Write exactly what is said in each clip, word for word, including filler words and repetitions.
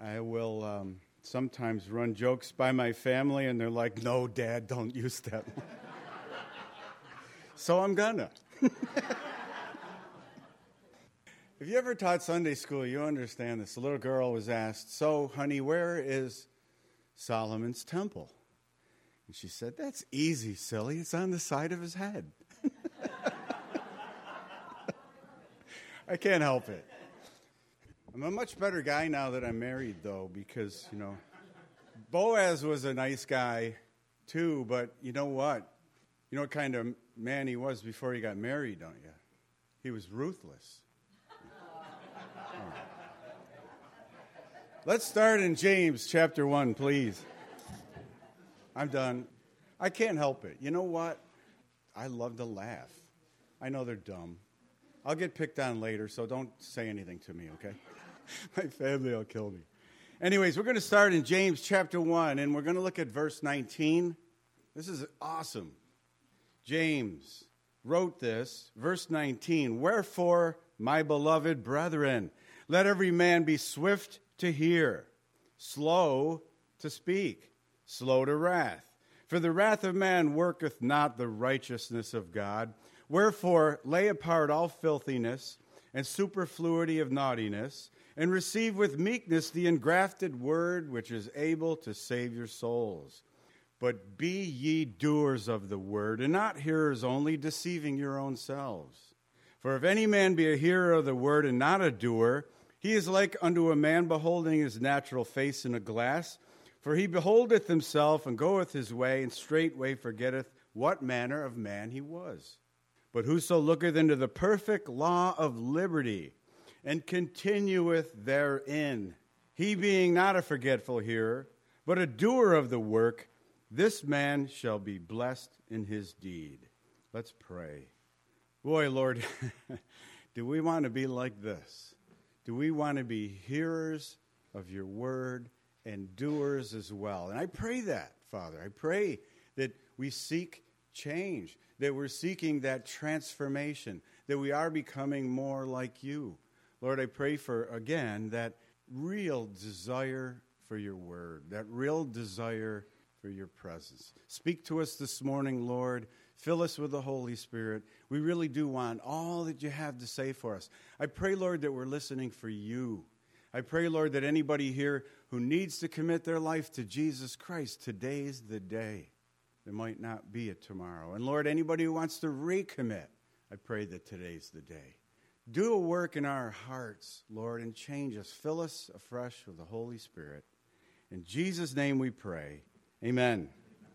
I will um, sometimes run jokes by my family, and they're like, no, Dad, don't use that. So I'm gonna. If you ever taught Sunday school, you understand this. A little girl was asked, so, honey, where is Solomon's temple? And she said, that's easy, silly. It's on the side of his head. I can't help it. I'm a much better guy now that I'm married, though, because, you know, Boaz was a nice guy, too, but you know what? You know what kind of man he was before he got married, don't you? He was ruthless. Let's start in James chapter one, please. I'm done. I can't help it. You know what? I love to laugh. I know they're dumb. I'll get picked on later, so don't say anything to me, okay? My family will kill me. Anyways, we're going to start in James chapter one, and we're going to look at verse nineteen. This is awesome. James wrote this, verse nineteen, wherefore, my beloved brethren, let every man be swift to hear, slow to speak, slow to wrath. For the wrath of man worketh not the righteousness of God. Wherefore, lay apart all filthiness and superfluity of naughtiness, and receive with meekness the engrafted word which is able to save your souls. But be ye doers of the word, and not hearers only, deceiving your own selves. For if any man be a hearer of the word and not a doer, he is like unto a man beholding his natural face in a glass. For he beholdeth himself, and goeth his way, and straightway forgetteth what manner of man he was. But whoso looketh into the perfect law of liberty, and continueth therein, he being not a forgetful hearer, but a doer of the work, this man shall be blessed in his deed. Let's pray. Boy, Lord, do we want to be like this? Do we want to be hearers of your word and doers as well? And I pray that, Father. I pray that we seek change, that we're seeking that transformation, that we are becoming more like you. Lord, I pray for, again, that real desire for your word, that real desire for your presence. Speak to us this morning, Lord. Fill us with the Holy Spirit. We really do want all that you have to say for us. I pray, Lord, that we're listening for you. I pray, Lord, that anybody here who needs to commit their life to Jesus Christ, today's the day. There might not be a tomorrow. And, Lord, anybody who wants to recommit, I pray that today's the day. Do a work in our hearts, Lord, and change us. Fill us afresh with the Holy Spirit. In Jesus' name we pray. Amen.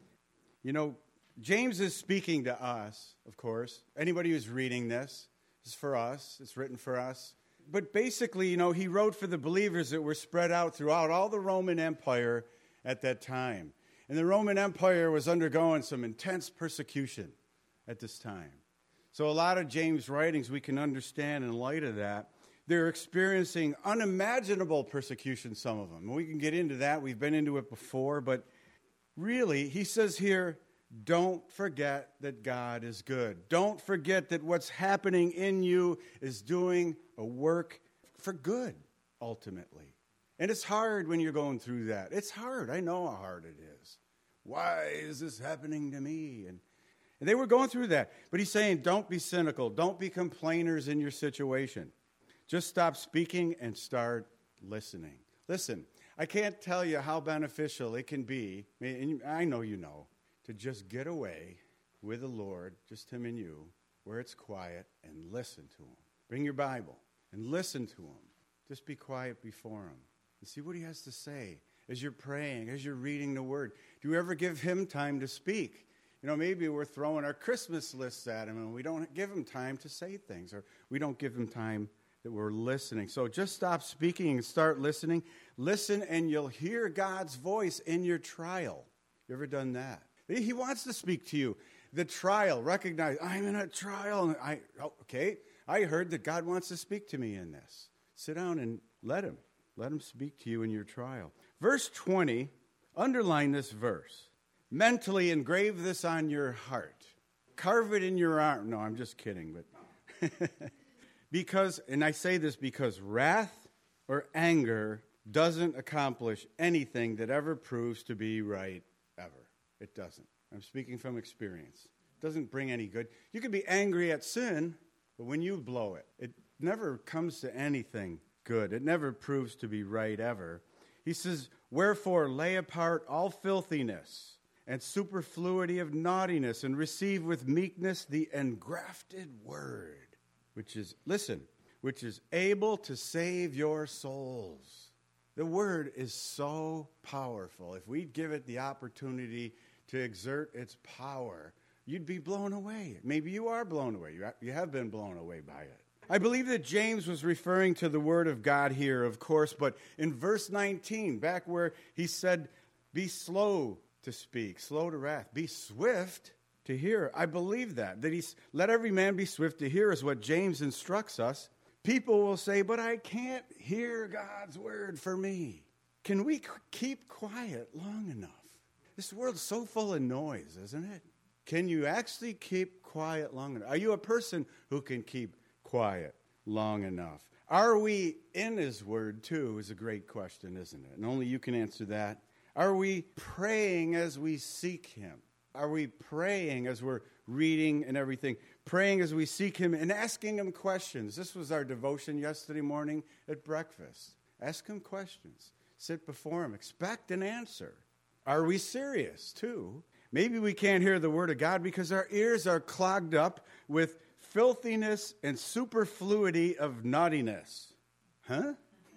You know, James is speaking to us, of course. Anybody who's reading this is for us. It's written for us. But basically, you know, he wrote for the believers that were spread out throughout all the Roman Empire at that time. And the Roman Empire was undergoing some intense persecution at this time. So a lot of James' writings we can understand in light of that. They're experiencing unimaginable persecution, some of them. And we can get into that. We've been into it before. But really, he says here, don't forget that God is good. Don't forget that what's happening in you is doing a work for good, ultimately. And it's hard when you're going through that. It's hard. I know how hard it is. Why is this happening to me? And, and they were going through that. But he's saying, don't be cynical. Don't be complainers in your situation. Just stop speaking and start listening. Listen, I can't tell you how beneficial it can be, and I know you know, to just get away with the Lord, just him and you, where it's quiet, and listen to him. Bring your Bible and listen to him. Just be quiet before him and see what he has to say as you're praying, as you're reading the word. Do you ever give him time to speak? You know, maybe we're throwing our Christmas lists at him and we don't give him time to say things, or we don't give him time that we're listening. So just stop speaking and start listening. Listen and you'll hear God's voice in your trial. You ever done that? He wants to speak to you. The trial, recognize, I'm in a trial. I, okay, I heard that God wants to speak to me in this. Sit down and let him. Let him speak to you in your trial. Verse twenty, underline this verse. Mentally engrave this on your heart. Carve it in your arm. No, I'm just kidding. But because, and I say this because wrath or anger doesn't accomplish anything that ever proves to be right, ever. It doesn't. I'm speaking from experience. It doesn't bring any good. You can be angry at sin, but when you blow it, it never comes to anything good. It never proves to be right, ever. He says, wherefore lay apart all filthiness and superfluity of naughtiness, and receive with meekness the engrafted word, which is, listen, which is able to save your souls. The word is so powerful. If we give it the opportunity to exert its power, you'd be blown away. Maybe you are blown away. You have been blown away by it. I believe that James was referring to the word of God here, of course, but in verse nineteen, back where he said, be slow to speak, slow to wrath, be swift to hear. I believe that, that he's, let every man be swift to hear is what James instructs us. People will say, but I can't hear God's word for me. Can we keep quiet long enough? This world's so full of noise, isn't it? Can you actually keep quiet long enough? Are you a person who can keep quiet long enough? Are we in his word too is a great question, isn't it? And only you can answer that. Are we praying as we seek him? Are we praying as we're reading and everything? Praying as we seek him and asking him questions. This was our devotion yesterday morning at breakfast. Ask him questions. Sit before him. Expect an answer. Are we serious too? Maybe we can't hear the word of God because our ears are clogged up with filthiness and superfluity of naughtiness. Huh?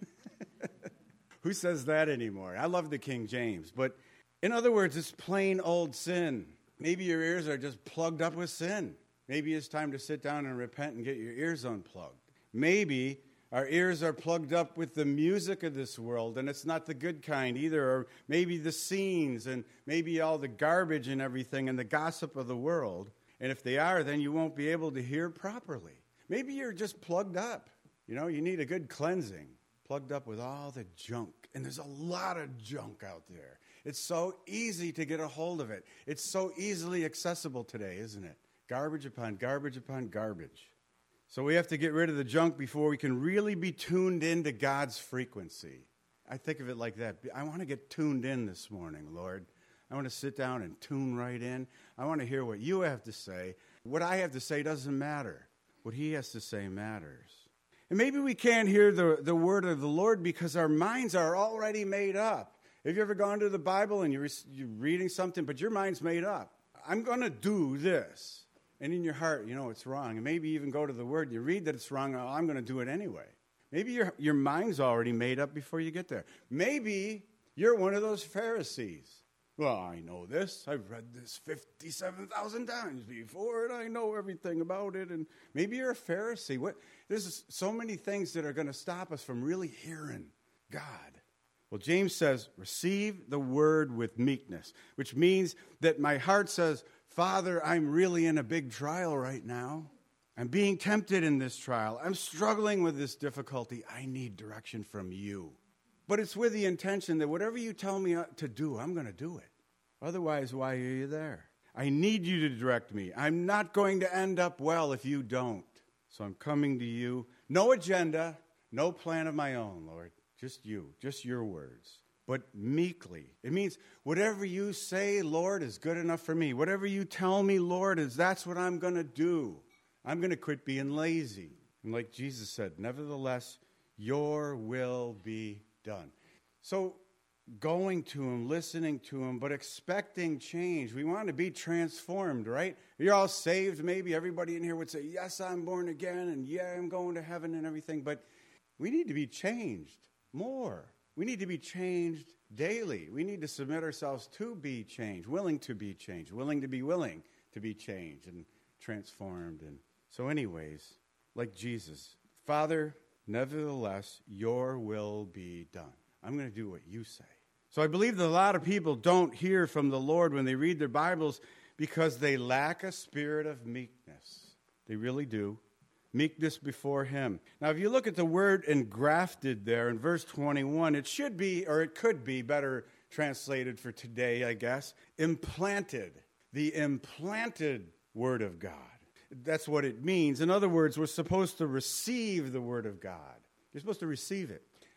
Who says that anymore? I love the King James. But in other words, it's plain old sin. Maybe your ears are just plugged up with sin. Maybe it's time to sit down and repent and get your ears unplugged. Maybe our ears are plugged up with the music of this world, and it's not the good kind either. Or maybe the scenes and maybe all the garbage and everything and the gossip of the world. And if they are, then you won't be able to hear properly. Maybe you're just plugged up. You know, you need a good cleansing. Plugged up with all the junk. And there's a lot of junk out there. It's so easy to get a hold of it. It's so easily accessible today, isn't it? Garbage upon garbage upon garbage. So we have to get rid of the junk before we can really be tuned into God's frequency. I think of it like that. I want to get tuned in this morning, Lord. I want to sit down and tune right in. I want to hear what you have to say. What I have to say doesn't matter. What he has to say matters. And maybe we can't hear the, the word of the Lord because our minds are already made up. Have you ever gone to the Bible and you're, you're reading something, but your mind's made up? I'm going to do this. And in your heart, you know it's wrong. And maybe even go to the word and you read that it's wrong. Oh, I'm going to do it anyway. Maybe your, your mind's already made up before you get there. Maybe you're one of those Pharisees. Well, I know this. I've read this fifty-seven thousand times before, and I know everything about it. And maybe you're a Pharisee. What? There's so many things that are going to stop us from really hearing God. Well, James says, receive the word with meekness, which means that my heart says, Father, I'm really in a big trial right now. I'm being tempted in this trial. I'm struggling with this difficulty. I need direction from you. But it's with the intention that whatever you tell me to do, I'm going to do it. Otherwise, why are you there? I need you to direct me. I'm not going to end up well if you don't. So I'm coming to you. No agenda, no plan of my own, Lord. Just you, just your words. But meekly. It means whatever you say, Lord, is good enough for me. Whatever you tell me, Lord, is that's what I'm going to do. I'm going to quit being lazy. And like Jesus said, nevertheless, your will be done. So going to him, listening to him, but expecting change. We want to be transformed, right? You're all saved. Maybe everybody in here would say, yes, I'm born again, and yeah, I'm going to heaven and everything. But we need to be changed more. We need to be changed daily. We need to submit ourselves to be changed, willing to be changed, willing to be willing to be changed and transformed. And so anyways, like Jesus, Father, nevertheless, your will be done. I'm going to do what you say. So I believe that a lot of people don't hear from the Lord when they read their Bibles because they lack a spirit of meekness. They really do. Meekness before him. Now, if you look at the word engrafted there in verse twenty-one, it should be, or it could be better translated for today, I guess, implanted. The implanted word of God. That's what it means. In other words, we're supposed to receive the word of God. You're supposed to receive it.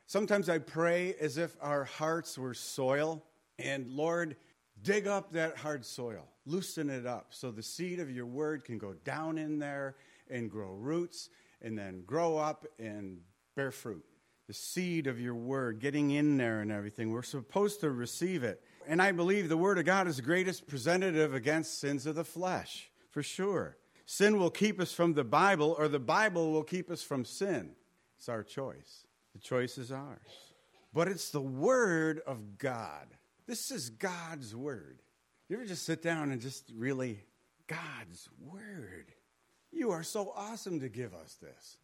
Sometimes I pray as if our hearts were soil, and Lord, dig up that hard soil, loosen it up so the seed of your word can go down in there and grow roots and then grow up and bear fruit. The seed of your word getting in there and everything. We're supposed to receive it. And I believe the word of God is the greatest preventative against sins of the flesh, for sure. Sin will keep us from the Bible, or the Bible will keep us from sin. It's our choice. The choice is ours. But it's the word of God. This is God's word. You ever just sit down and just really, God's word? You are so awesome to give us this.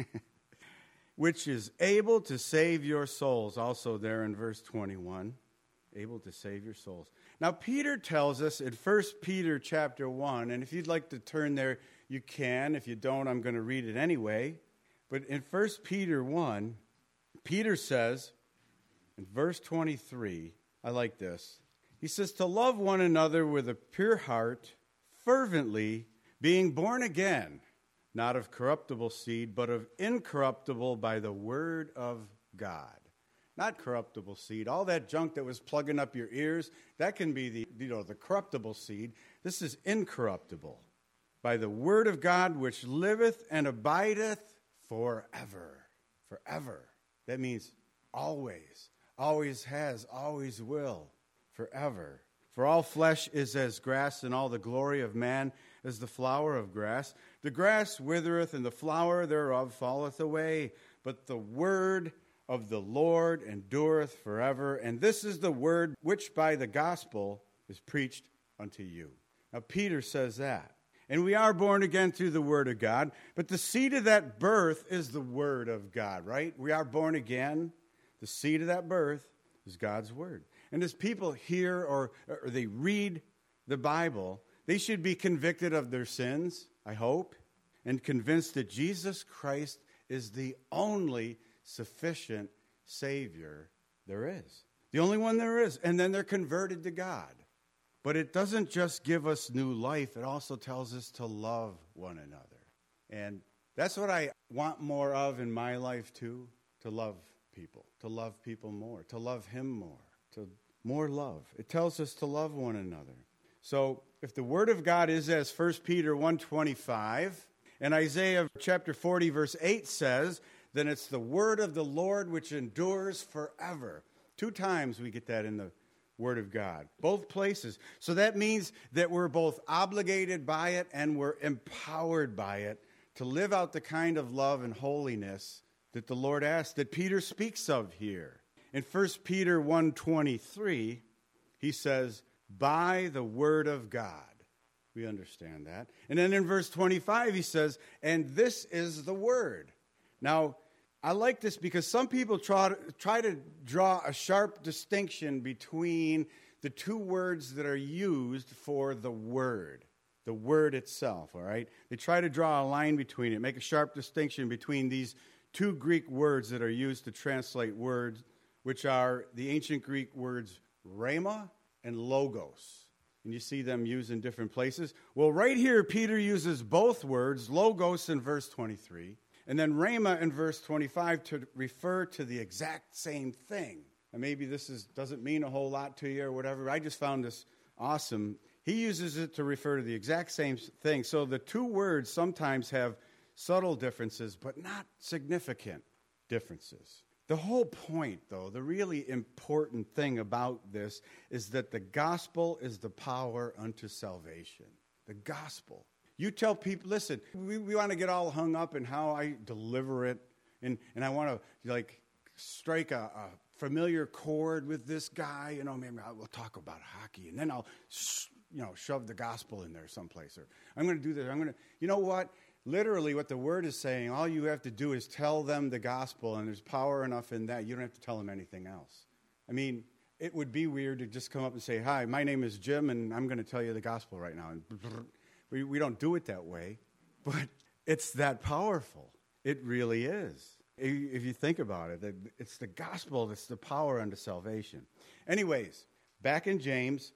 Which is able to save your souls. Also there in verse twenty-one. Able to save your souls. Now Peter tells us in First Peter chapter one, and if you'd like to turn there, you can. If you don't, I'm going to read it anyway. But in First Peter one, Peter says, in verse twenty-three, I like this. He says, to love one another with a pure heart, fervently, being born again, not of corruptible seed, but of incorruptible by the word of God. Not corruptible seed. All that junk that was plugging up your ears, that can be the, you know, the corruptible seed. This is incorruptible. By the word of God, which liveth and abideth forever. Forever. That means always. Always has, always will. Forever. For all flesh is as grass, and all the glory of man as the flower of grass. The grass withereth, and the flower thereof falleth away. But the word of the Lord endureth forever. And this is the word which by the gospel is preached unto you. Now Peter says that. And we are born again through the word of God. But the seed of that birth is the word of God, right? We are born again. The seed of that birth is God's word. And as people hear or, or they read the Bible, they should be convicted of their sins, I hope, and convinced that Jesus Christ is the only sufficient Savior there is. The only one there is. And then they're converted to God. But it doesn't just give us new life. It also tells us to love one another. And that's what I want more of in my life too, to love people, to love people more, to love him more, to more love. It tells us to love one another. So if the word of God is as First Peter one twenty-five and Isaiah chapter forty verse eight says, then it's the word of the Lord which endures forever. Two times we get that in the word of God. Both places. So that means that we're both obligated by it and we're empowered by it to live out the kind of love and holiness that the Lord asked, that Peter speaks of here. In First Peter one twenty-three, he says, by the word of God. We understand that. And then in verse twenty-five, he says, and this is the word. Now, I like this because some people try to, try to draw a sharp distinction between the two words that are used for the word, the word itself, all right? They try to draw a line between it, make a sharp distinction between these two Greek words that are used to translate words, which are the ancient Greek words rhema and logos. And you see them used in different places. Well, right here, Peter uses both words, logos in verse twenty-three, and then rhema in verse twenty-five to refer to the exact same thing. And maybe this is doesn't mean a whole lot to you or whatever. I just found this awesome. He uses it to refer to the exact same thing. So the two words sometimes have subtle differences, but not significant differences. The whole point, though, the really important thing about this is that the gospel is the power unto salvation. The gospel. You tell people, listen, we, we want to get all hung up in how I deliver it, and, and I want to, like, strike a, a familiar chord with this guy. You know, maybe I will talk about hockey, and then I'll, you know, shove the gospel in there someplace. Or I'm going to do this. I'm going to, you know what? Literally, what the word is saying, all you have to do is tell them the gospel, and there's power enough in that. You don't have to tell them anything else. I mean, it would be weird to just come up and say, hi, my name is Jim, and I'm going to tell you the gospel right now. And we, we don't do it that way, but it's that powerful. It really is. If you think about it, it's the gospel that's the power unto salvation. Anyways, back in James,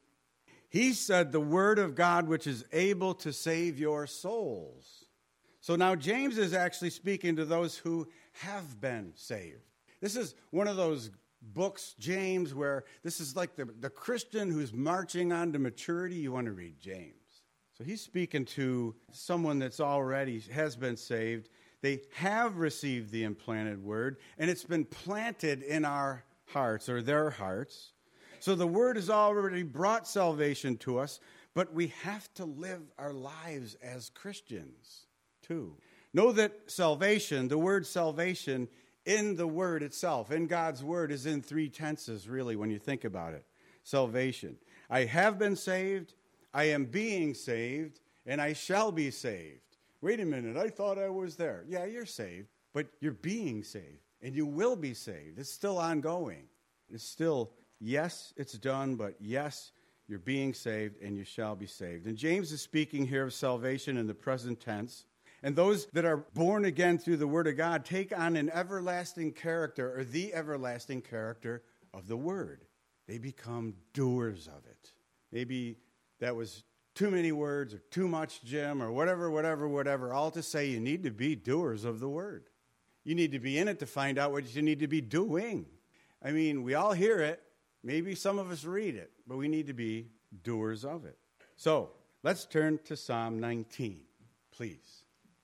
he said the word of God which is able to save your souls. So now James is actually speaking to those who have been saved. This is one of those books, James, where this is like the, the Christian who's marching on to maturity. You want to read James. So he's speaking to someone that's already has been saved. They have received the implanted word, and it's been planted in our hearts, or their hearts. So the word has already brought salvation to us, but we have to live our lives as Christians, too. Know that salvation, the word salvation, in the word itself, in God's word, is in three tenses, really, when you think about it. Salvation. I have been saved, I am being saved, and I shall be saved. Wait a minute, I thought I was there. Yeah, you're saved, but you're being saved, and you will be saved. It's still ongoing. It's still, yes, it's done, but yes, you're being saved, and you shall be saved. And James is speaking here of salvation in the present tense. And those that are born again through the Word of God take on an everlasting character, or the everlasting character of the Word. They become doers of it. Maybe that was too many words or too much, Jim, or whatever, whatever, whatever. All to say you need to be doers of the Word. You need to be in it to find out what you need to be doing. I mean, we all hear it. Maybe some of us read it, but we need to be doers of it. So let's turn to Psalm nineteen, please.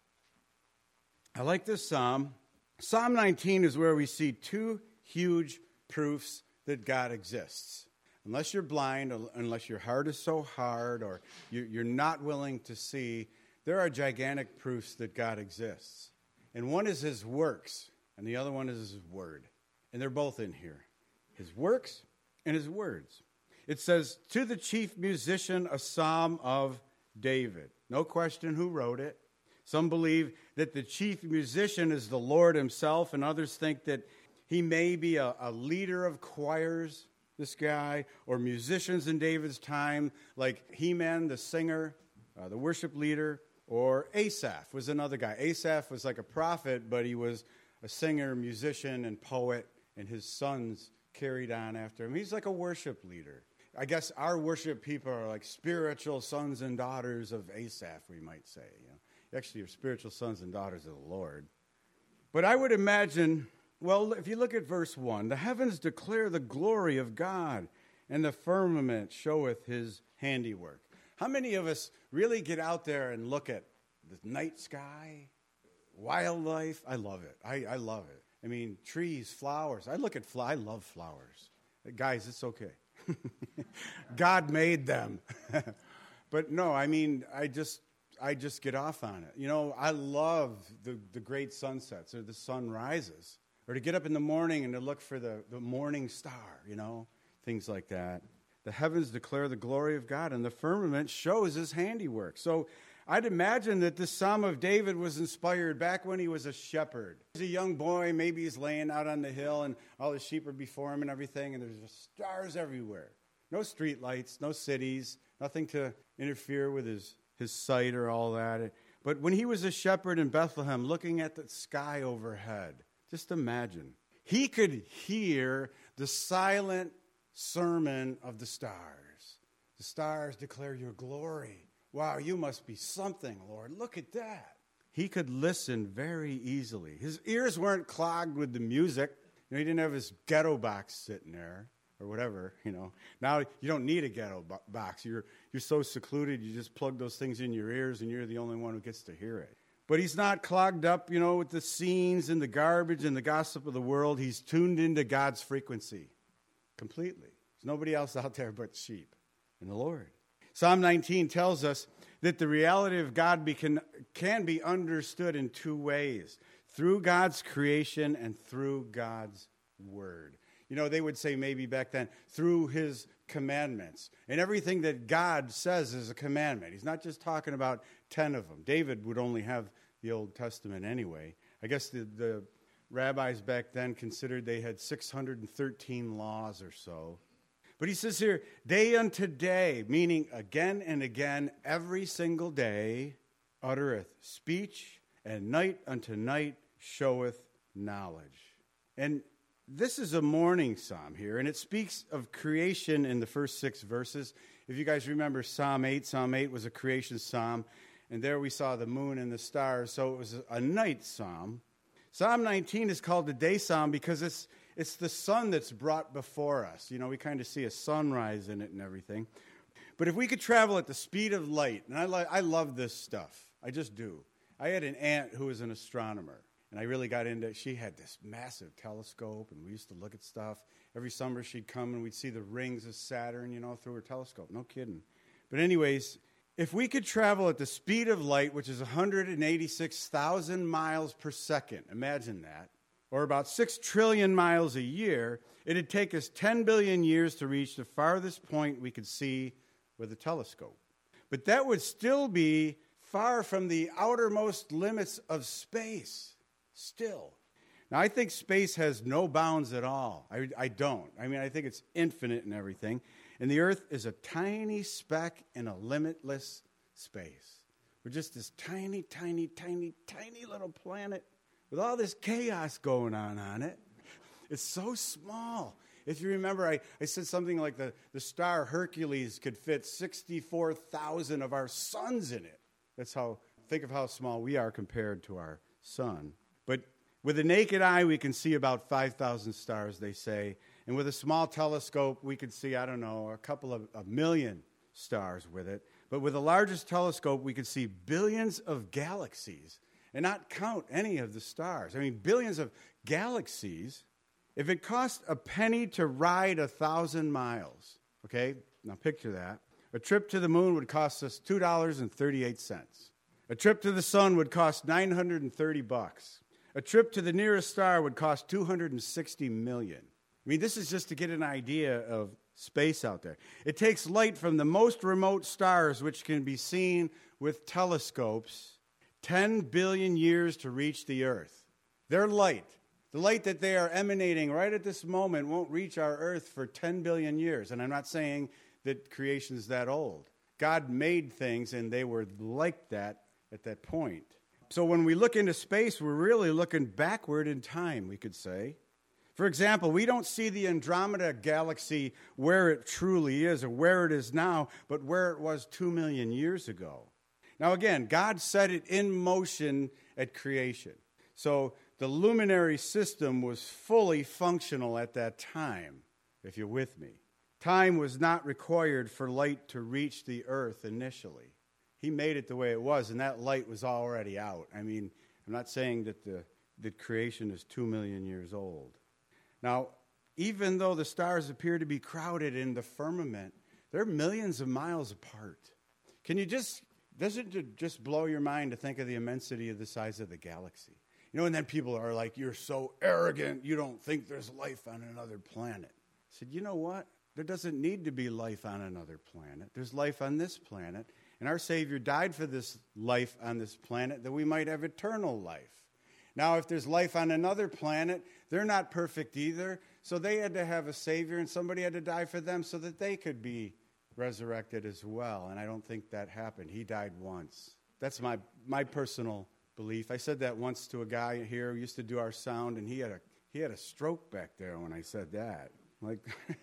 I like this psalm. Psalm nineteen is where we see two huge proofs that God exists. Unless you're blind, unless your heart is so hard, or you're not willing to see, there are gigantic proofs that God exists. And one is his works, and the other one is his word. And they're both in here. His works and his words. It says, to the chief musician, a psalm of David. No question who wrote it. Some believe that the chief musician is the Lord himself, and others think that he may be a, a leader of choirs, this guy, or musicians in David's time, like Heman, the singer, uh, the worship leader, or Asaph was another guy. Asaph was like a prophet, but he was a singer, musician, and poet, and his sons carried on after him. He's like a worship leader. I guess our worship people are like spiritual sons and daughters of Asaph, we might say, you know. Actually, you're spiritual sons and daughters of the Lord. But I would imagine, well, if you look at verse one, the heavens declare the glory of God, and the firmament showeth his handiwork. How many of us really get out there and look at the night sky, wildlife? I love it. I, I love it. I mean, trees, flowers. I look at flowers. I love flowers. Guys, it's okay. God made them. But no, I mean, I just... I just get off on it. You know, I love the, the great sunsets or the sunrises, or to get up in the morning and to look for the, the morning star, you know, things like that. The heavens declare the glory of God, and the firmament shows his handiwork. So I'd imagine that this Psalm of David was inspired back when he was a shepherd. He's a young boy, maybe he's laying out on the hill, and all the sheep are before him and everything, and there's just stars everywhere. No street lights, no cities, nothing to interfere with his his sight or all that. But when he was a shepherd in Bethlehem looking at the sky overhead, just imagine. He could hear the silent sermon of the stars. The stars declare your glory. Wow, you must be something, Lord. Look at that. He could listen very easily. His ears weren't clogged with the music. You know, he didn't have his ghetto box sitting there. Or whatever, you know. Now you don't need a ghetto bo- box. You're you're so secluded, you just plug those things in your ears and you're the only one who gets to hear it. But he's not clogged up, you know, with the scenes and the garbage and the gossip of the world. He's tuned into God's frequency completely. There's nobody else out there but sheep and the Lord. Psalm nineteen tells us that the reality of God be, can, can be understood in two ways. Through God's creation and through God's word. You know, they would say maybe back then, through his commandments. And everything that God says is a commandment. He's not just talking about ten of them. David would only have the Old Testament anyway. I guess the, the rabbis back then considered they had six hundred thirteen laws or so. But he says here, day unto day, meaning again and again, every single day, uttereth speech, and night unto night showeth knowledge. And this is a morning psalm here, and it speaks of creation in the first six verses. If you guys remember Psalm eight, Psalm eight was a creation psalm, and there we saw the moon and the stars, so it was a night psalm. Psalm nineteen is called the day psalm because it's it's the sun that's brought before us. You know, we kind of see a sunrise in it and everything. But if we could travel at the speed of light, and I, li- I love this stuff. I just do. I had an aunt who was an astronomer, and I really got into it. She had this massive telescope, and we used to look at stuff. Every summer she'd come, and we'd see the rings of Saturn, you know, through her telescope. No kidding. But anyways, if we could travel at the speed of light, which is one hundred eighty-six thousand miles per second, imagine that, or about six trillion miles a year, it'd take us ten billion years to reach the farthest point we could see with a telescope. But that would still be far from the outermost limits of space, still. Now, I think space has no bounds at all. I, I don't. I mean, I think it's infinite and everything. And the Earth is a tiny speck in a limitless space. We're just this tiny, tiny, tiny, tiny little planet with all this chaos going on on it. It's so small. If you remember, I, I said something like the, the star Hercules could fit sixty-four thousand of our suns in it. That's how, think of how small we are compared to our sun. But with the naked eye, we can see about five thousand stars, they say. And with a small telescope, we could see, I don't know, a couple of a million stars with it. But with the largest telescope, we could see billions of galaxies and not count any of the stars. I mean, billions of galaxies. If it cost a penny to ride a thousand miles, okay, now picture that. A trip to the moon would cost us two dollars and thirty-eight cents. A trip to the sun would cost nine hundred thirty bucks. A trip to the nearest star would cost two hundred sixty million. I mean, this is just to get an idea of space out there. It takes light from the most remote stars, which can be seen with telescopes, ten billion years to reach the Earth. Their light, the light that they are emanating right at this moment, won't reach our Earth for ten billion years. And I'm not saying that creation is that old. God made things, and they were like that at that point. So when we look into space, we're really looking backward in time, we could say. For example, we don't see the Andromeda galaxy where it truly is or where it is now, but where it was two million years ago. Now again, God set it in motion at creation. So the luminary system was fully functional at that time, if you're with me. Time was not required for light to reach the Earth initially. He made it the way it was, and that light was already out. I mean, I'm not saying that the that creation is two million years old. Now, even though the stars appear to be crowded in the firmament, they're millions of miles apart. Can you just, doesn't it just blow your mind to think of the immensity of the size of the galaxy? You know, and then people are like, you're so arrogant, you don't think there's life on another planet. I said, you know what? There doesn't need to be life on another planet. There's life on this planet, and our Savior died for this life on this planet that we might have eternal life. Now, if there's life on another planet, they're not perfect either, so they had to have a Savior, and somebody had to die for them so that they could be resurrected as well, and I don't think that happened. He died once. That's my, my personal belief. I said that once to a guy here who used to do our sound, and he had a he had a stroke back there when I said that. Like,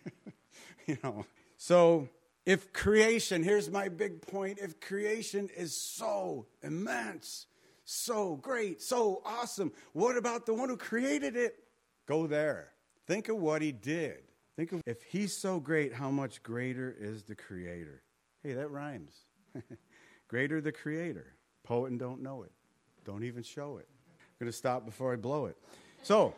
you know. So if creation, here's my big point, if creation is so immense, so great, so awesome, what about the one who created it? Go there. Think of what he did. Think of if he's so great, how much greater is the Creator? Hey, that rhymes. Greater the Creator. Poet and don't know it. Don't even show it. I'm going to stop before I blow it. So,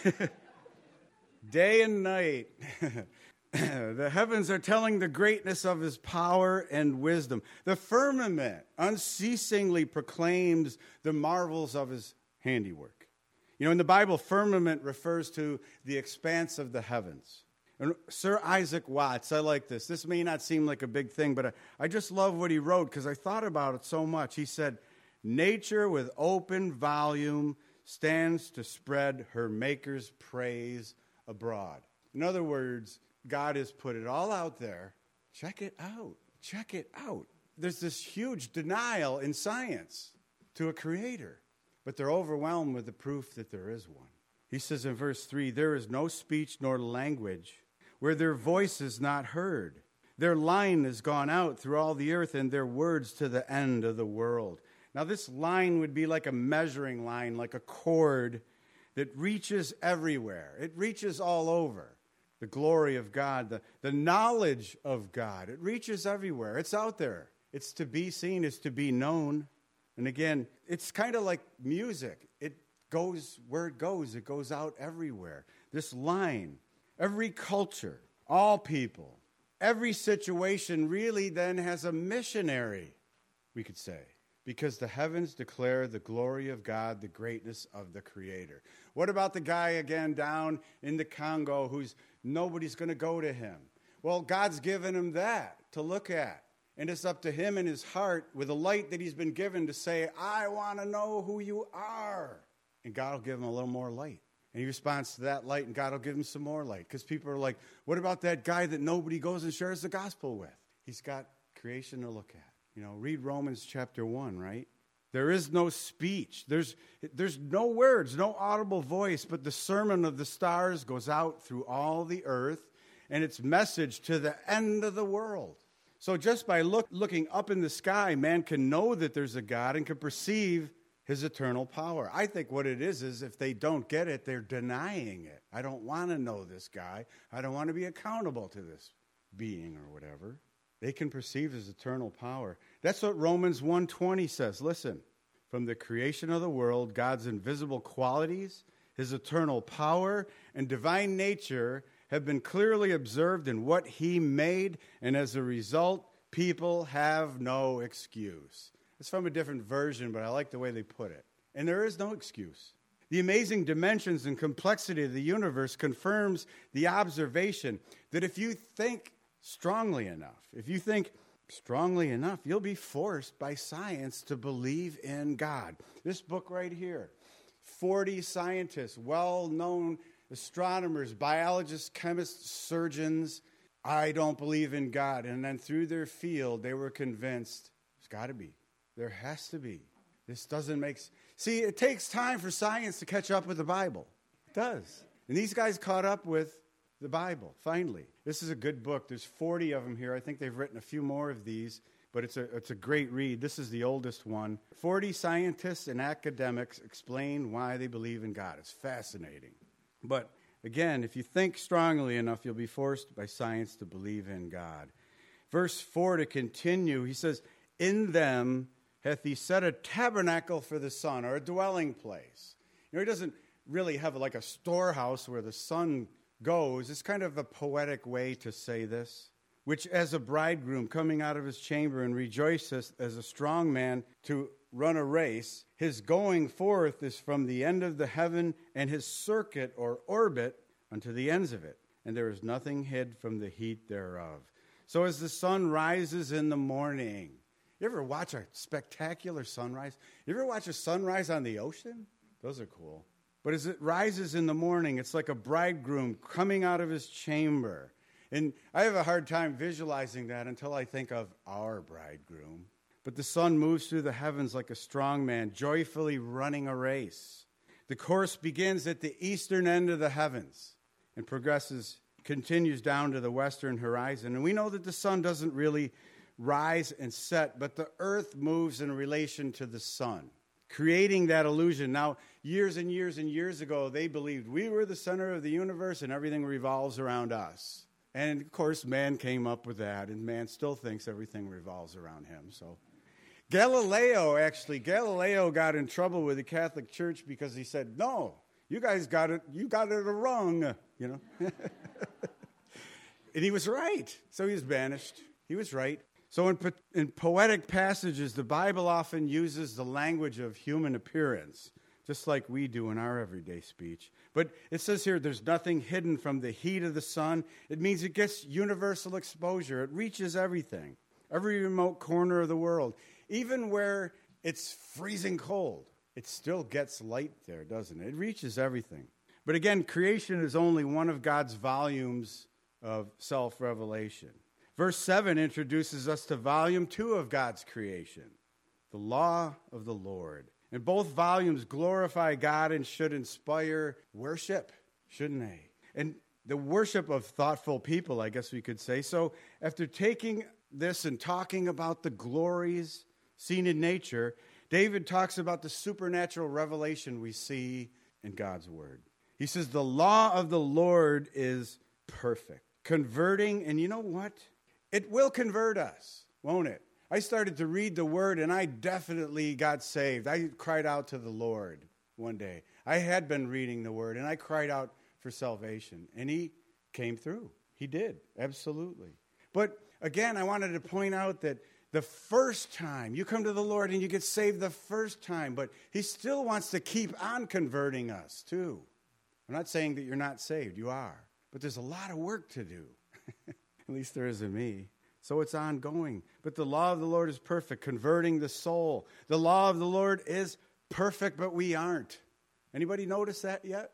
day and night, the heavens are telling the greatness of his power and wisdom. The firmament unceasingly proclaims the marvels of his handiwork. You know, in the Bible, firmament refers to the expanse of the heavens. And Sir Isaac Watts, I like this. This may not seem like a big thing, but I, I just love what he wrote because I thought about it so much. He said, nature with open volume stands to spread her maker's praise abroad. In other words, God has put it all out there. Check it out. Check it out. There's this huge denial in science to a creator, but they're overwhelmed with the proof that there is one. He says in verse three, there is no speech nor language where their voice is not heard. Their line has gone out through all the earth and their words to the end of the world. Now this line would be like a measuring line, like a cord that reaches everywhere. It reaches all over. The glory of God, the, the knowledge of God, it reaches everywhere. It's out there. It's to be seen, it's to be known. And again, it's kind of like music. It goes where it goes. It goes out everywhere. This line, every culture, all people, every situation really then has a missionary, we could say, because the heavens declare the glory of God, the greatness of the Creator. What about the guy again down in the Congo who's nobody's going to go to him? Well, God's given him that to look at. And it's up to him in his heart with a light that he's been given to say, I want to know who you are. And God will give him a little more light. And he responds to that light, and God will give him some more light. Because people are like, what about that guy that nobody goes and shares the gospel with? He's got creation to look at. You know, read Romans chapter one, right? There is no speech. There's, there's no words, no audible voice, but the sermon of the stars goes out through all the earth, and its message to the end of the world. So just by look, looking up in the sky, man can know that there's a God and can perceive his eternal power. I think what it is is if they don't get it, they're denying it. I don't want to know this guy. I don't want to be accountable to this being or whatever. They can perceive his eternal power. That's what Romans one twenty says. Listen, from the creation of the world, God's invisible qualities, his eternal power, and divine nature have been clearly observed in what he made, and as a result, people have no excuse. It's from a different version, but I like the way they put it. And there is no excuse. The amazing dimensions and complexity of the universe confirms the observation that if you think strongly enough, if you think strongly enough, you'll be forced by science to believe in God. This book right here, forty scientists, well-known astronomers, biologists, chemists, surgeons, I don't believe in God. And then through their field, they were convinced, there's got to be. There has to be. This doesn't make sense. See, it takes time for science to catch up with the Bible. It does. And these guys caught up with the Bible, finally. This is a good book. There's forty of them here. I think they've written a few more of these, but it's a, it's a great read. This is the oldest one. forty scientists and academics explain why they believe in God. It's fascinating. But again, if you think strongly enough, you'll be forced by science to believe in God. Verse four to continue, he says, in them hath he set a tabernacle for the sun, or a dwelling place. You know, he doesn't really have like a storehouse where the sun goes. It's kind of a poetic way to say this. Which as a bridegroom coming out of his chamber and rejoiceth as a strong man to run a race, his going forth is from the end of the heaven, and his circuit or orbit unto the ends of it. And there is nothing hid from the heat thereof. So as the sun rises in the morning, you ever watch a spectacular sunrise? You ever watch a sunrise on the ocean? Those are cool. But as it rises in the morning, it's like a bridegroom coming out of his chamber. And I have a hard time visualizing that until I think of our bridegroom. But the sun moves through the heavens like a strong man, joyfully running a race. The course begins at the eastern end of the heavens and progresses, continues down to the western horizon. And we know that the sun doesn't really rise and set, but the earth moves in relation to the sun, creating that illusion. Now, years and years and years ago, they believed we were the center of the universe and everything revolves around us. And, of course, man came up with that, and man still thinks everything revolves around him. So Galileo, actually, Galileo got in trouble with the Catholic Church because he said, no, you guys got it, you got it wrong, you know. And he was right. So he was banished. He was right. So in, po- in poetic passages, the Bible often uses the language of human appearance, just like we do in our everyday speech. But it says here, there's nothing hidden from the heat of the sun. It means it gets universal exposure. It reaches everything, every remote corner of the world. Even where it's freezing cold, it still gets light there, doesn't it? It reaches everything. But again, creation is only one of God's volumes of self-revelation. Verse seven introduces us to volume two of God's creation, the law of the Lord. And both volumes glorify God and should inspire worship, shouldn't they? And the worship of thoughtful people, I guess we could say. So after taking this and talking about the glories seen in nature, David talks about the supernatural revelation we see in God's word. He says the law of the Lord is perfect. Converting, and you know what? It will convert us, won't it? I started to read the word and I definitely got saved. I cried out to the Lord one day. I had been reading the word and I cried out for salvation. And he came through. He did, absolutely. But again, I wanted to point out that the first time you come to the Lord and you get saved the first time, but he still wants to keep on converting us too. I'm not saying that you're not saved. You are. But there's a lot of work to do. At least there is in me. So it's ongoing. But the law of the Lord is perfect, converting the soul. The law of the Lord is perfect, but we aren't. Anybody notice that yet?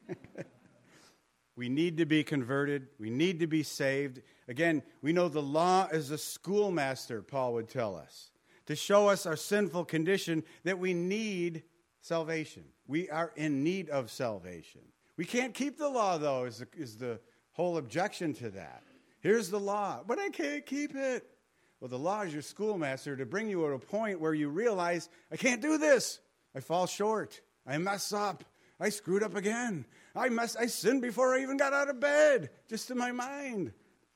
We need to be converted. We need to be saved. Again, we know the law is a schoolmaster, Paul would tell us, to show us our sinful condition that we need salvation. We are in need of salvation. We can't keep the law, though, is the, is the whole objection to that. Here's the law, but I can't keep it. Well, the law is your schoolmaster to bring you to a point where you realize, I can't do this. I fall short. I mess up. I screwed up again. I mess. I sinned before I even got out of bed, just in my mind.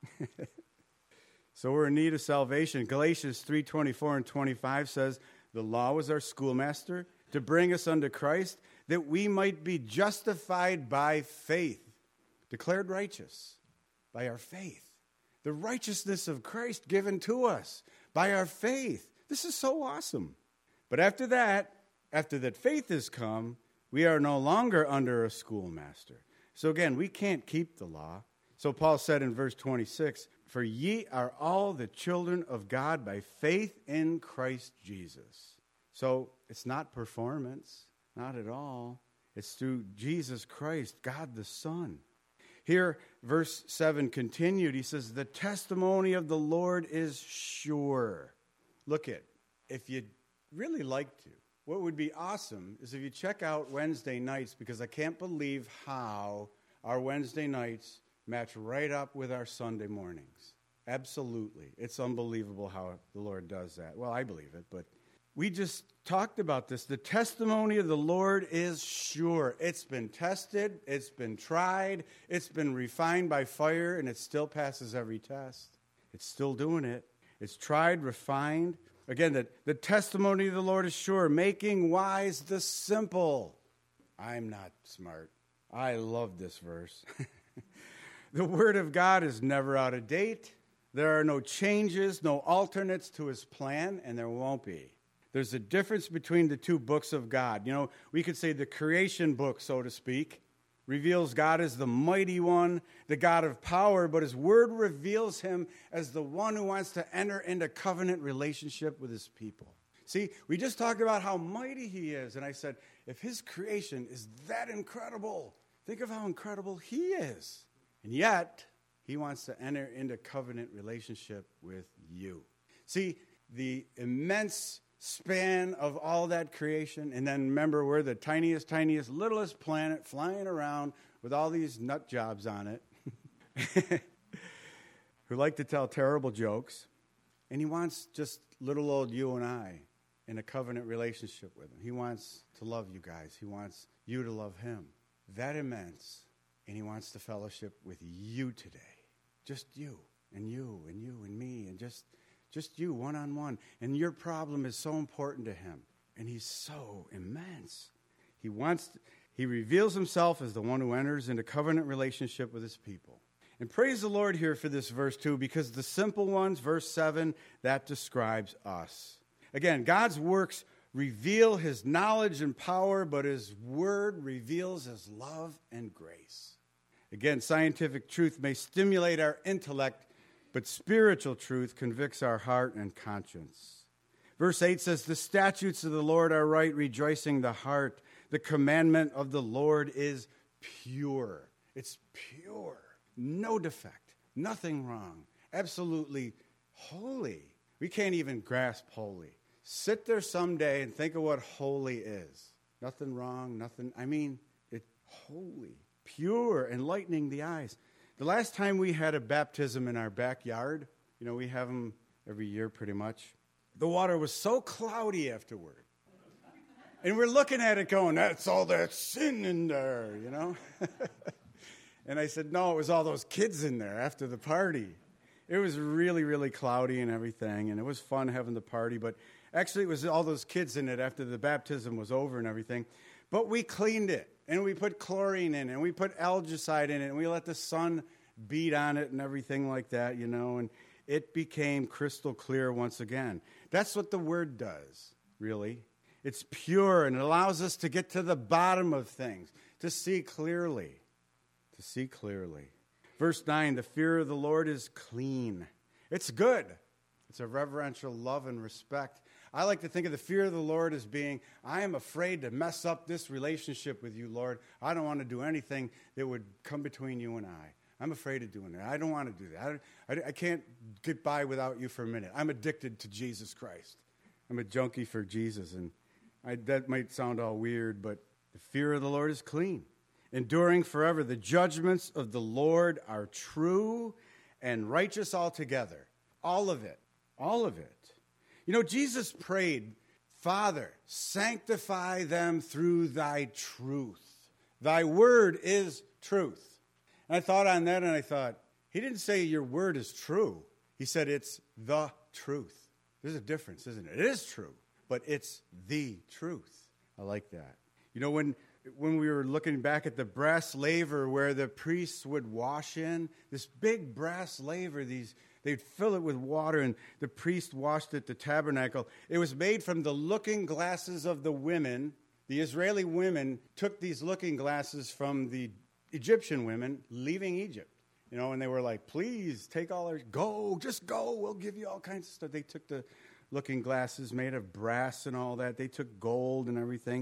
So we're in need of salvation. Galatians three twenty-four and twenty-five says, the law was our schoolmaster to bring us unto Christ, that we might be justified by faith, declared righteous by our faith. The righteousness of Christ given to us by our faith. This is so awesome. But after that, after that faith has come, we are no longer under a schoolmaster. So again, we can't keep the law. So Paul said in verse twenty-six, for ye are all the children of God by faith in Christ Jesus. So it's not performance, not at all. It's through Jesus Christ, God the Son. Here, verse seven continued. He says, the testimony of the Lord is sure. Look at, if you'd really like to, what would be awesome is if you check out Wednesday nights, because I can't believe how our Wednesday nights match right up with our Sunday mornings. Absolutely. It's unbelievable how the Lord does that. Well, I believe it, but we just talked about this. The testimony of the Lord is sure. It's been tested. It's been tried. It's been refined by fire, and it still passes every test. It's still doing it. It's tried, refined. Again, the, the testimony of the Lord is sure, making wise the simple. I'm not smart. I love this verse. The Word of God is never out of date. There are no changes, no alternates to his plan, and there won't be. There's a difference between the two books of God. You know, we could say the creation book, so to speak, reveals God as the mighty one, the God of power, but his word reveals him as the one who wants to enter into covenant relationship with his people. See, we just talked about how mighty he is, and I said, if his creation is that incredible, think of how incredible he is. And yet, he wants to enter into covenant relationship with you. See, the immense span of all that creation, and then remember we're the tiniest, tiniest, littlest planet flying around with all these nut jobs on it who like to tell terrible jokes, and he wants just little old you and I in a covenant relationship with him. He wants to love you guys. He wants you to love him. That immense, and he wants to fellowship with you today. Just you, and you, and you, and me, and just Just you, one-on-one. And your problem is so important to him. And he's so immense. He wants, to, he reveals himself as the one who enters into covenant relationship with his people. And praise the Lord here for this verse too, because the simple ones, verse seven, that describes us. Again, God's works reveal his knowledge and power, but his word reveals his love and grace. Again, scientific truth may stimulate our intellect, but spiritual truth convicts our heart and conscience. Verse eight says, the statutes of the Lord are right, rejoicing the heart. The commandment of the Lord is pure. It's pure. No defect. Nothing wrong. Absolutely holy. We can't even grasp holy. Sit there someday and think of what holy is. Nothing wrong, nothing, I mean, it's holy, pure, enlightening the eyes. The last time we had a baptism in our backyard, you know, we have them every year pretty much, the water was so cloudy afterward. And we're looking at it going, that's all that sin in there, you know? And I said, no, it was all those kids in there after the party. It was really, really cloudy and everything, and it was fun having the party. But actually, it was all those kids in it after the baptism was over and everything. But we cleaned it, and we put chlorine in it, and we put algicide in it, and we let the sun beat on it and everything like that, you know, and it became crystal clear once again. That's what the Word does, really. It's pure, and it allows us to get to the bottom of things, to see clearly. To see clearly. Verse nine, the fear of the Lord is clean. It's good. It's a reverential love and respect. I like to think of the fear of the Lord as being, I am afraid to mess up this relationship with you, Lord. I don't want to do anything that would come between you and I. I'm afraid of doing that. I don't want to do that. I, I, I can't get by without you for a minute. I'm addicted to Jesus Christ. I'm a junkie for Jesus, and I, that might sound all weird, but the fear of the Lord is clean, enduring forever. The judgments of the Lord are true and righteous altogether. All of it. All of it. You know, Jesus prayed, Father, sanctify them through thy truth. Thy word is truth. And I thought on that, and I thought, he didn't say your word is true. He said it's the truth. There's a difference, isn't it? It is true, but it's the truth. I like that. You know, when when we were looking back at the brass laver where the priests would wash in, this big brass laver, these they'd fill it with water, and the priest washed at the tabernacle. It was made from the looking glasses of the women. The Israeli women took these looking glasses from the Egyptian women leaving Egypt. You know, and they were like, please take all our, go, just go, we'll give you all kinds of stuff. They took the looking glasses made of brass and all that. They took gold and everything.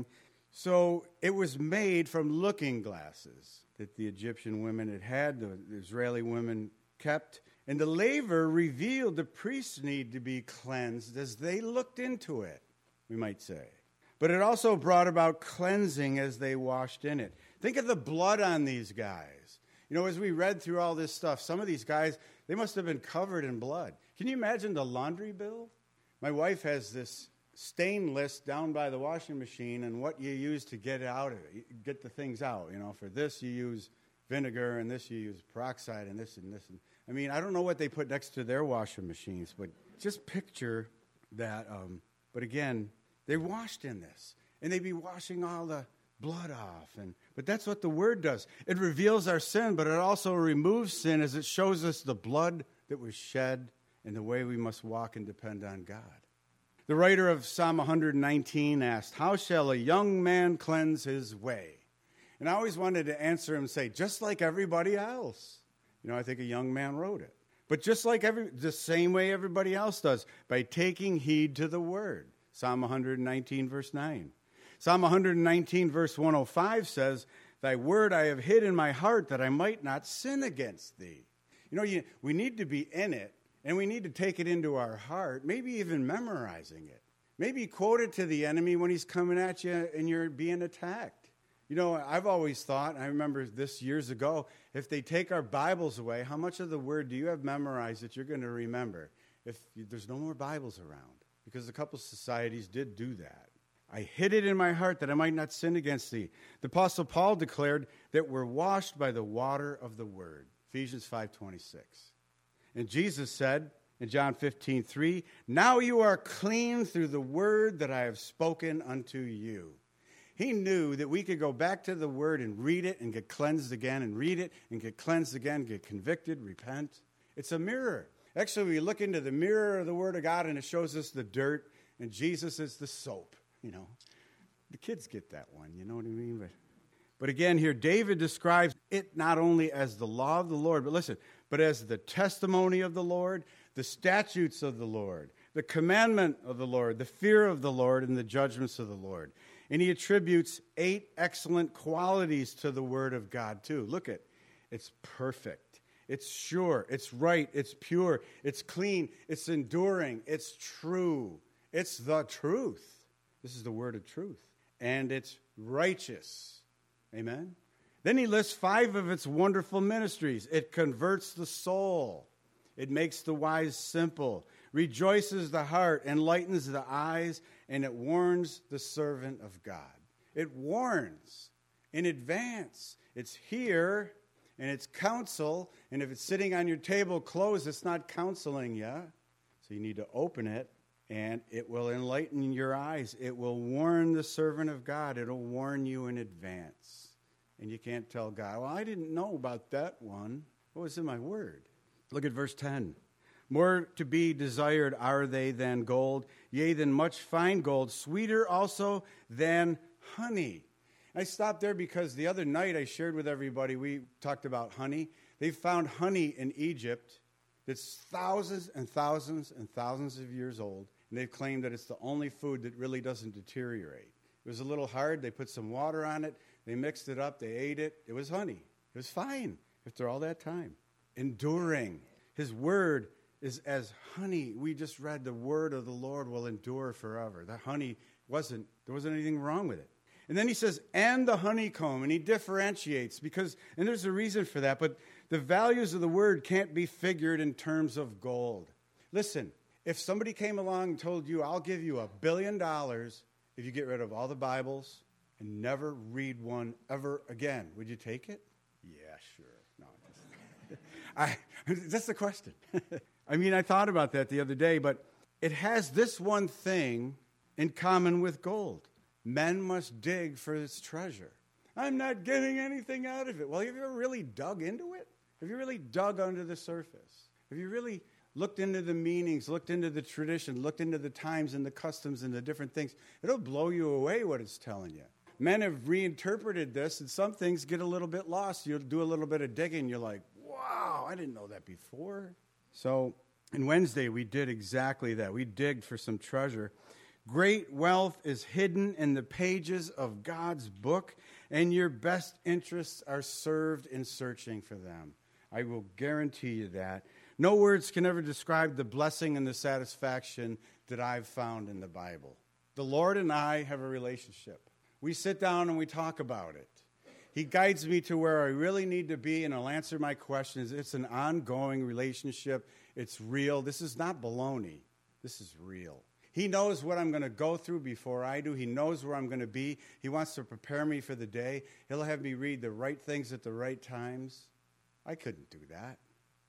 So it was made from looking glasses that the Egyptian women had had, the Israeli women kept. And the laver revealed the priests need to be cleansed as they looked into it, we might say. But it also brought about cleansing as they washed in it. Think of the blood on these guys. You know, as we read through all this stuff, some of these guys, they must have been covered in blood. Can you imagine the laundry bill? My wife has this stain list down by the washing machine and what you use to get out of it, get the things out. You know, for this you use vinegar, and this you use peroxide, and this and this. And I mean, I don't know what they put next to their washing machines, but just picture that. Um, but again, they washed in this, and they'd be washing all the blood off. And but that's what the Word does. It reveals our sin, but it also removes sin as it shows us the blood that was shed and the way we must walk and depend on God. The writer of Psalm one nineteen asked, how shall a young man cleanse his way? And I always wanted to answer him and say, just like everybody else. You know, I think a young man wrote it. But just like every, the same way everybody else does, by taking heed to the Word. Psalm one nineteen, verse nine. Psalm one nineteen, verse one oh five says, thy word I have hid in my heart that I might not sin against thee. You know, you, we need to be in it, and we need to take it into our heart, maybe even memorizing it. Maybe quote it to the enemy when he's coming at you and you're being attacked. You know, I've always thought, I remember this years ago, if they take our Bibles away, how much of the Word do you have memorized that you're going to remember if there's no more Bibles around? Because a couple societies did do that. I hid it in my heart that I might not sin against thee. The Apostle Paul declared that we're washed by the water of the Word. Ephesians five twenty-six. And Jesus said in John fifteen three, now you are clean through the word that I have spoken unto you. He knew that we could go back to the Word and read it and get cleansed again, and read it and get cleansed again, get convicted, repent. It's a mirror. Actually, we look into the mirror of the Word of God, and it shows us the dirt, and Jesus is the soap, you know. The kids get that one, you know what I mean? But, but again, here, David describes it not only as the law of the Lord, but listen, but as the testimony of the Lord, the statutes of the Lord, the commandment of the Lord, the fear of the Lord, and the judgments of the Lord. And he attributes eight excellent qualities to the Word of God, too. Look at, it's perfect, it's sure, it's right, it's pure, it's clean, it's enduring, it's true. It's the truth. This is the word of truth. And it's righteous. Amen? Then he lists five of its wonderful ministries. It converts the soul. It makes the wise simple, rejoices the heart, enlightens the eyes, and it warns the servant of God. It warns in advance. It's here, and it's counsel, and if it's sitting on your table closed, it's not counseling you. So you need to open it, and it will enlighten your eyes. It will warn the servant of God. It'll warn you in advance. And you can't tell God, well, I didn't know about that one. What was in my word? Look at verse ten. More to be desired are they than gold, yea, than much fine gold, sweeter also than honey. I stopped there because the other night I shared with everybody, we talked about honey. They found honey in Egypt that's thousands and thousands and thousands of years old, and they've claimed that it's the only food that really doesn't deteriorate. It was a little hard. They put some water on it. They mixed it up. They ate it. It was honey. It was fine after all that time. Enduring. His word is as honey. We just read the word of the Lord will endure forever. The honey wasn't, there wasn't anything wrong with it. And then he says, and the honeycomb, and he differentiates because, and there's a reason for that, but the values of the word can't be figured in terms of gold. Listen, if somebody came along and told you, I'll give you a billion dollars if you get rid of all the Bibles and never read one ever again, would you take it? Yeah, sure. No, just, I, that's the question. I mean, I thought about that the other day, but it has this one thing in common with gold. Men must dig for its treasure. I'm not getting anything out of it. Well, have you ever really dug into it? Have you really dug under the surface? Have you really looked into the meanings, looked into the tradition, looked into the times and the customs and the different things? It'll blow you away what it's telling you. Men have reinterpreted this, and some things get a little bit lost. You'll do a little bit of digging. You're like, wow, I didn't know that before. So on Wednesday, we did exactly that. We digged for some treasure. Great wealth is hidden in the pages of God's book, and your best interests are served in searching for them. I will guarantee you that. No words can ever describe the blessing and the satisfaction that I've found in the Bible. The Lord and I have a relationship. We sit down and we talk about it. He guides me to where I really need to be, and He'll answer my questions. It's an ongoing relationship. It's real. This is not baloney. This is real. He knows what I'm going to go through before I do. He knows where I'm going to be. He wants to prepare me for the day. He'll have me read the right things at the right times. I couldn't do that.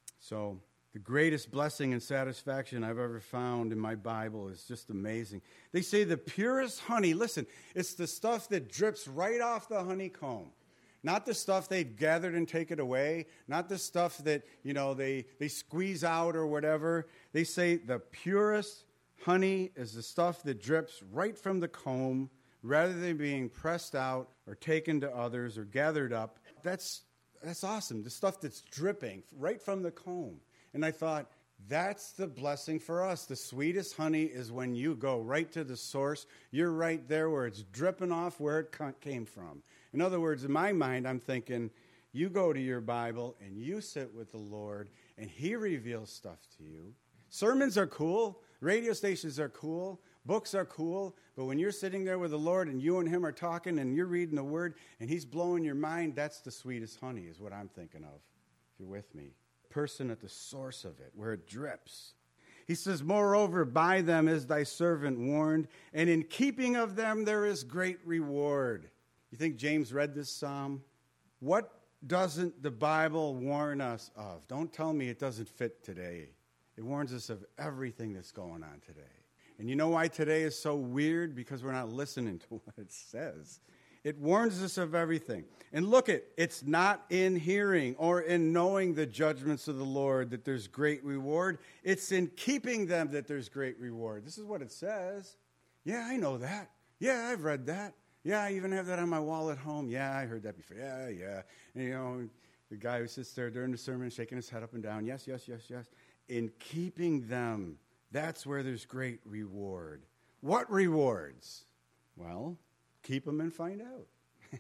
So the greatest blessing and satisfaction I've ever found in my Bible is just amazing. They say the purest honey, listen, it's the stuff that drips right off the honeycomb. Not the stuff they've gathered and taken away. Not the stuff that, you know, they, they squeeze out or whatever. They say the purest honey is the stuff that drips right from the comb rather than being pressed out or taken to others or gathered up. That's that's awesome. The stuff that's dripping right from the comb. And I thought, that's the blessing for us. The sweetest honey is when you go right to the source. You're right there where it's dripping off where it came from. In other words, in my mind, I'm thinking, you go to your Bible and you sit with the Lord and He reveals stuff to you. Sermons are cool. Radio stations are cool. Books are cool. But when you're sitting there with the Lord and you and Him are talking and you're reading the Word and He's blowing your mind, that's the sweetest honey is what I'm thinking of, if you're with me. Person at the source of it, where it drips. He says, moreover, by them is thy servant warned, and in keeping of them there is great reward. You think James read this psalm? What doesn't the Bible warn us of? Don't tell me it doesn't fit today. It warns us of everything that's going on today. And you know why today is so weird? Because we're not listening to what it says. It warns us of everything. And look it, it's not in hearing or in knowing the judgments of the Lord that there's great reward. It's in keeping them that there's great reward. This is what it says. Yeah, I know that. Yeah, I've read that. Yeah, I even have that on my wall at home. Yeah, I heard that before. Yeah, yeah. And, you know, the guy who sits there during the sermon shaking his head up and down. Yes, yes, yes, yes. In keeping them, that's where there's great reward. What rewards? Well, keep them and find out.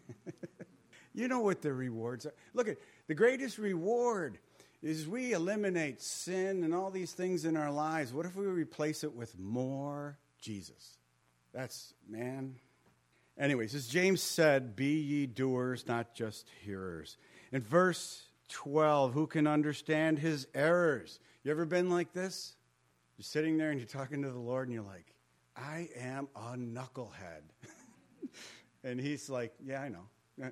You know what the rewards are. Look, at the greatest reward is we eliminate sin and all these things in our lives. What if we replace it with more Jesus? That's, man. Anyways, as James said, be ye doers, not just hearers. In verse twelve, who can understand his errors? You ever been like this? You're sitting there and you're talking to the Lord and you're like, I am a knucklehead. And he's like, yeah, I know.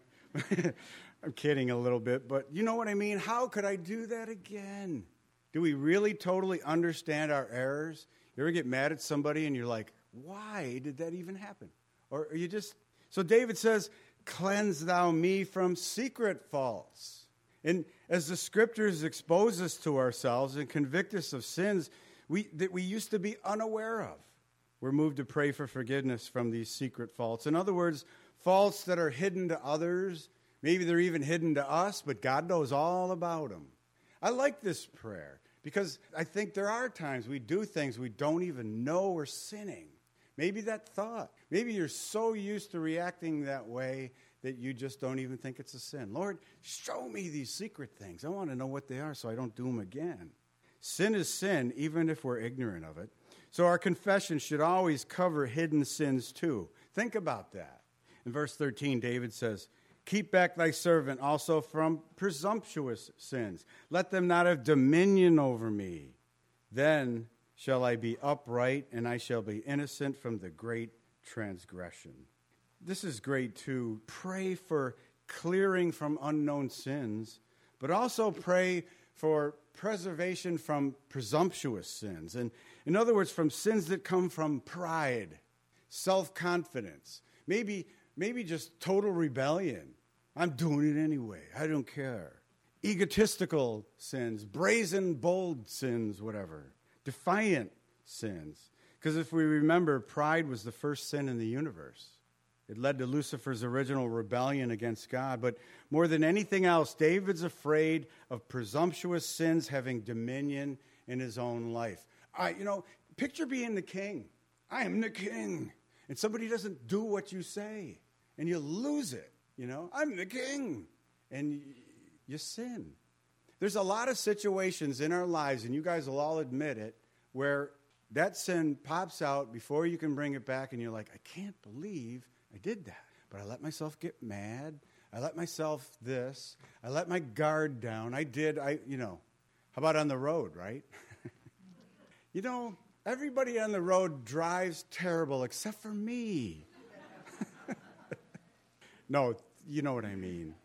I'm kidding a little bit, but you know what I mean? How could I do that again? Do we really totally understand our errors? You ever get mad at somebody and you're like, why did that even happen? Or are you just... So David says, cleanse thou me from secret faults. And as the scriptures expose us to ourselves and convict us of sins we, that we used to be unaware of, we're moved to pray for forgiveness from these secret faults. In other words, faults that are hidden to others. Maybe they're even hidden to us, but God knows all about them. I like this prayer because I think there are times we do things we don't even know we're sinning. Maybe that thought. Maybe you're so used to reacting that way that you just don't even think it's a sin. Lord, show me these secret things. I want to know what they are so I don't do them again. Sin is sin, even if we're ignorant of it. So our confession should always cover hidden sins too. Think about that. In verse thirteen, David says, keep back thy servant also from presumptuous sins. Let them not have dominion over me. Then shall I be upright, and I shall be innocent from the great transgression. This is great too. Pray for clearing from unknown sins, but also pray for preservation from presumptuous sins. And in other words, from sins that come from pride, self-confidence, maybe, maybe just total rebellion. I'm doing it anyway. I don't care. Egotistical sins, brazen, bold sins, whatever. Defiant sins. Because if we remember, pride was the first sin in the universe. It led to Lucifer's original rebellion against God. But more than anything else, David's afraid of presumptuous sins having dominion in his own life. I, you know, picture being the king. I am the king. And somebody doesn't do what you say. And you lose it. You know, I'm the king. And you, you sin. There's a lot of situations in our lives, and you guys will all admit it, where that sin pops out before you can bring it back, and you're like, I can't believe I did that. But I let myself get mad. I let myself this. I let my guard down. I did, I, you know. How about on the road, right? You know, everybody on the road drives terrible except for me. No, you know what I mean.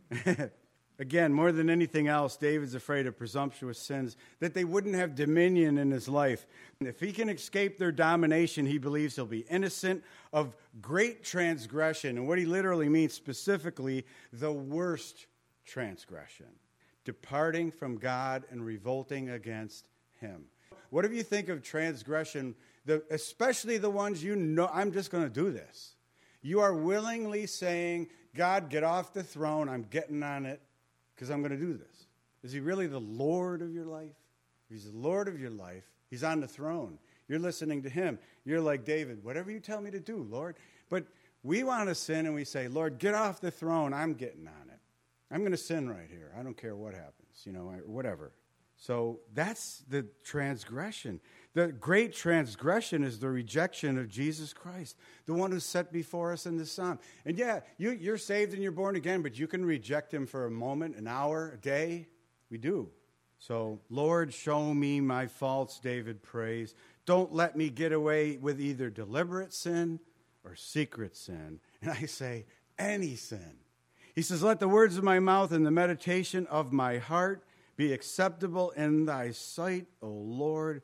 Again, more than anything else, David's afraid of presumptuous sins, that they wouldn't have dominion in his life. If he can escape their domination, he believes he'll be innocent of great transgression. And what he literally means specifically, the worst transgression, departing from God and revolting against him. What if you think of transgression, the, especially the ones you know, I'm just going to do this. You are willingly saying, God, get off the throne, I'm getting on it. Because I'm going to do this. Is he really the Lord of your life? If he's the Lord of your life, he's on the throne. You're listening to him. You're like David, whatever you tell me to do, Lord. But we want to sin and we say, Lord, get off the throne. I'm getting on it. I'm going to sin right here. I don't care what happens, you know, whatever. So that's the transgression. The great transgression is the rejection of Jesus Christ, the one who's set before us in the psalm. And yeah, you, you're saved and you're born again, but you can reject him for a moment, an hour, a day. We do. So, Lord, show me my faults, David prays. Don't let me get away with either deliberate sin or secret sin. And I say, any sin. He says, let the words of my mouth and the meditation of my heart be acceptable in thy sight, O Lord,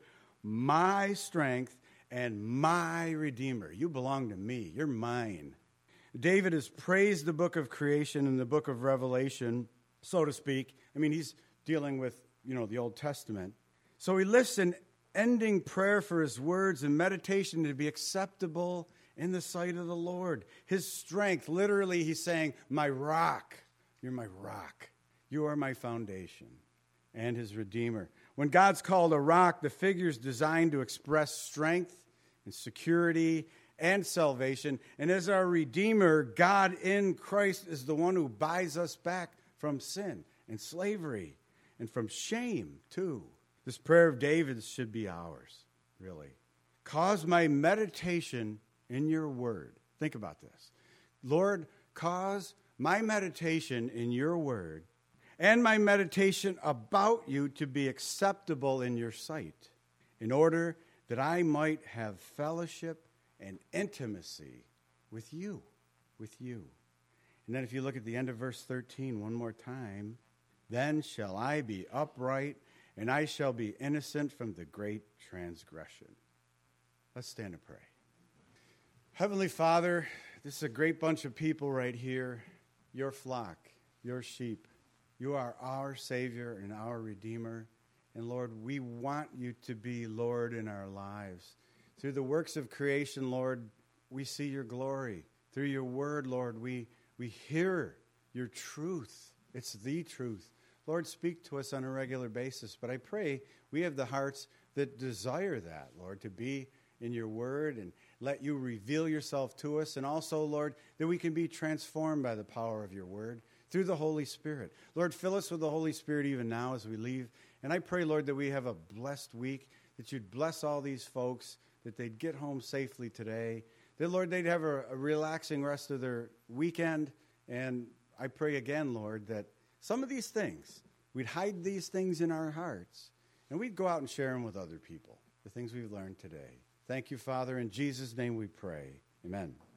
my strength and my Redeemer. You belong to me. You're mine. David has praised the book of creation and the book of Revelation, so to speak. I mean, he's dealing with, you know, the Old Testament. So he lifts an ending prayer for his words and meditation to be acceptable in the sight of the Lord. His strength, literally, he's saying, my rock. You're my rock. You are my foundation. And his Redeemer. When God's called a rock, the figure is designed to express strength and security and salvation. And as our Redeemer, God in Christ is the one who buys us back from sin and slavery and from shame, too. This prayer of David's should be ours, really. Cause my meditation in your word. Think about this. Lord, cause my meditation in your word and my meditation about you to be acceptable in your sight. in order that I might have fellowship and intimacy with you, with you. And then if you look at the end of verse thirteen one more time, then shall I be upright, and I shall be innocent from the great transgression. Let's stand and pray. Heavenly Father, this is a great bunch of people right here, your flock, your sheep. You are our Savior and our Redeemer. And Lord, we want you to be Lord in our lives. Through the works of creation, Lord, we see your glory. Through your word, Lord, we, we hear your truth. It's the truth. Lord, speak to us on a regular basis. But I pray we have the hearts that desire that, Lord, to be in your word and let you reveal yourself to us. And also, Lord, that we can be transformed by the power of your word through the Holy Spirit. Lord, fill us with the Holy Spirit even now as we leave. And I pray, Lord, that we have a blessed week, that you'd bless all these folks, that they'd get home safely today, that, Lord, they'd have a, a relaxing rest of their weekend. And I pray again, Lord, that some of these things, we'd hide these things in our hearts, and we'd go out and share them with other people, the things we've learned today. Thank you, Father. In Jesus' name we pray. Amen.